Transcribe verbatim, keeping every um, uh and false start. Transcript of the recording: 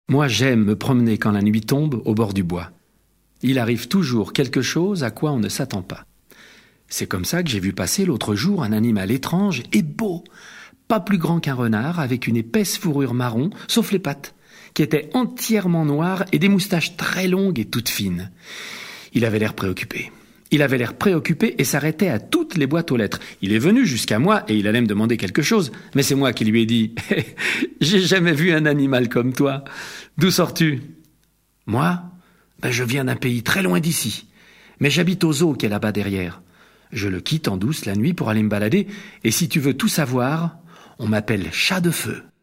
Moi, j'aime me promener quand la nuit tombe au bord du bois. Il arrive toujours quelque chose à quoi on ne s'attend pas. C'est comme ça que j'ai vu passer l'autre jour un animal étrange et beau, pas plus grand qu'un renard, avec une épaisse fourrure marron, sauf les pattes, qui étaient entièrement noires et des moustaches très longues et toutes fines. Il avait l'air préoccupé. Il avait l'air préoccupé et s'arrêtait à toutes les boîtes aux lettres. Il est venu jusqu'à moi et il allait me demander quelque chose, mais c'est moi qui lui ai dit « J'ai jamais vu un animal comme toi. D'où sors-tu » ? « Moi, ben je viens d'un pays très loin d'ici, mais j'habite au zoo qui est là-bas derrière. Je le quitte en douce la nuit pour aller me balader, et si tu veux tout savoir, on m'appelle Chat de Feu. »